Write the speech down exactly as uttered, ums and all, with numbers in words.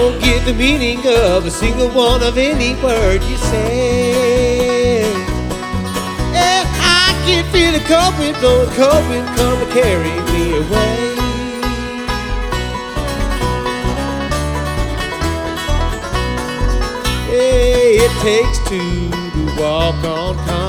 don't get the meaning of a single one of any word you say. And I can feel the cold wind blowing, cold wind come to carry me away. Hey, it takes two to walk on concrete.